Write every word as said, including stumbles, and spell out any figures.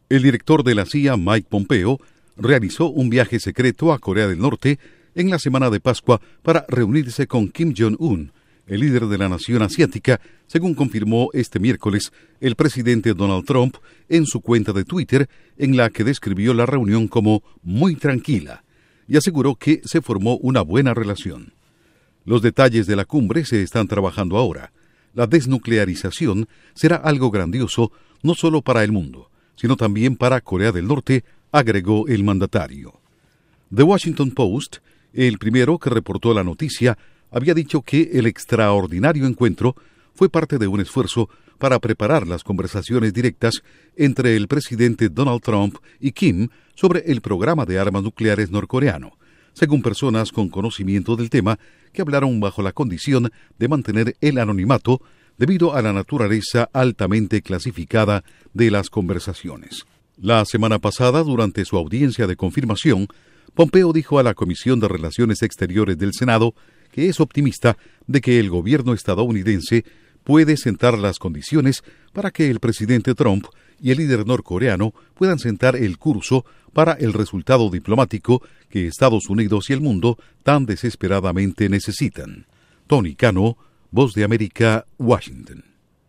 El director de la C I A, Mike Pompeo, realizó un viaje secreto a Corea del Norte en la semana de Pascua para reunirse con Kim Jong-un, el líder de la nación asiática, según confirmó este miércoles el presidente Donald Trump en su cuenta de Twitter, en la que describió la reunión como muy tranquila y aseguró que se formó una buena relación. Los detalles de la cumbre se están trabajando ahora. La desnuclearización será algo grandioso no solo para el mundo, sino también para Corea del Norte, agregó el mandatario. The Washington Post, el primero que reportó la noticia, había dicho que el extraordinario encuentro fue parte de un esfuerzo para preparar las conversaciones directas entre el presidente Donald Trump y Kim sobre el programa de armas nucleares norcoreano, según personas con conocimiento del tema que hablaron bajo la condición de mantener el anonimato debido a la naturaleza altamente clasificada de las conversaciones. La semana pasada, durante su audiencia de confirmación, Pompeo dijo a la Comisión de Relaciones Exteriores del Senado que es optimista de que el gobierno estadounidense puede sentar las condiciones para que el presidente Trump y el líder norcoreano puedan sentar el curso para el resultado diplomático que Estados Unidos y el mundo tan desesperadamente necesitan. Tony Cano, Voz de América, Washington.